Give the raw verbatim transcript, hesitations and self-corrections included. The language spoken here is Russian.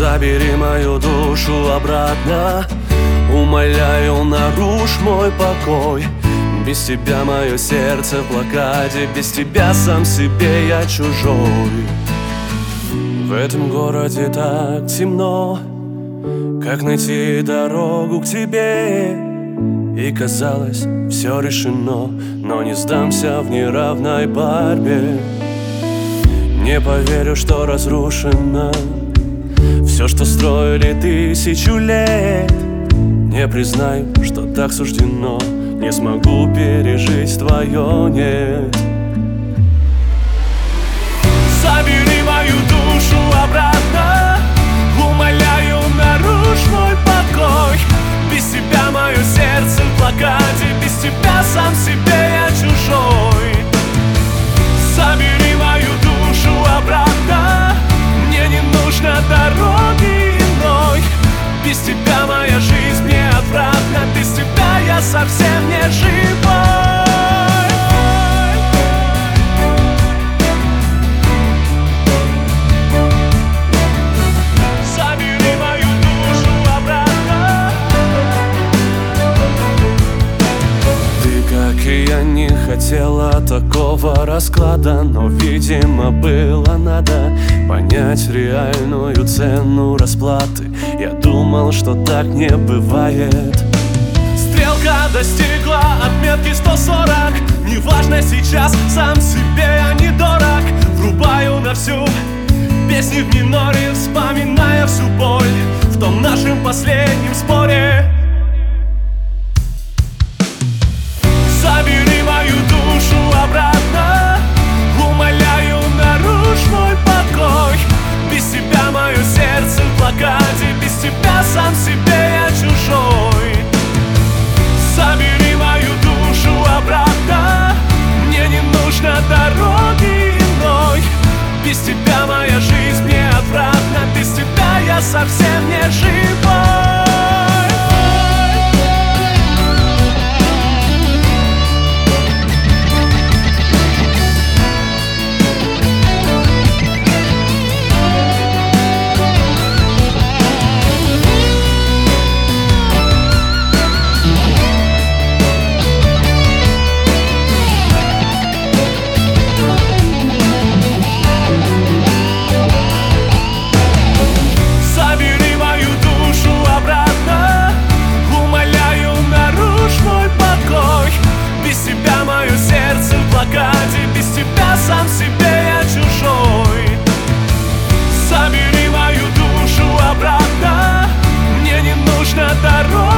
Забери мою душу обратно, умоляю, нарушь мой покой. Без тебя мое сердце в блокаде, без тебя сам себе я чужой. В этом городе так темно, как найти дорогу к тебе? И казалось, все решено, но не сдамся в неравной борьбе. Не поверю, что разрушено все, что строили тысячу лет. Не признаю, что так суждено, не смогу пережить твое нет. Забери мою душу обратно, умоляю, нарушь мой покой. Без тебя мое сердце в блокаде, без тебя сам себе я чужой. Забери мою душу обратно, мне не нужно дороги иной. Без тебя моя жизнь неотвратна, без тебя я совсем не живой. Забери мою душу обратно. Ты, как и я, не хотела такого расклада, но, видимо, было надо понять реальную цену расплаты. Я думал, что так не бывает. Стрелка достигла отметки сто сорок. Неважно сейчас, сам себе я не дорог. Врубаю на всю песни в миноре, вспоминая всю боль в том нашем последнем споре. Забери мою душу обратно, умоляю, нарушь мой покой. Без тебя мое сердце в блокаде, без тебя сам себе я чужой. Забери мою душу обратно, мне не нужно дороги иной. Без тебя моя жизнь неотвратна, без тебя я совсем не живой. Без тебя сам себе я чужой. Забери мою душу обратно, мне не нужно дорога.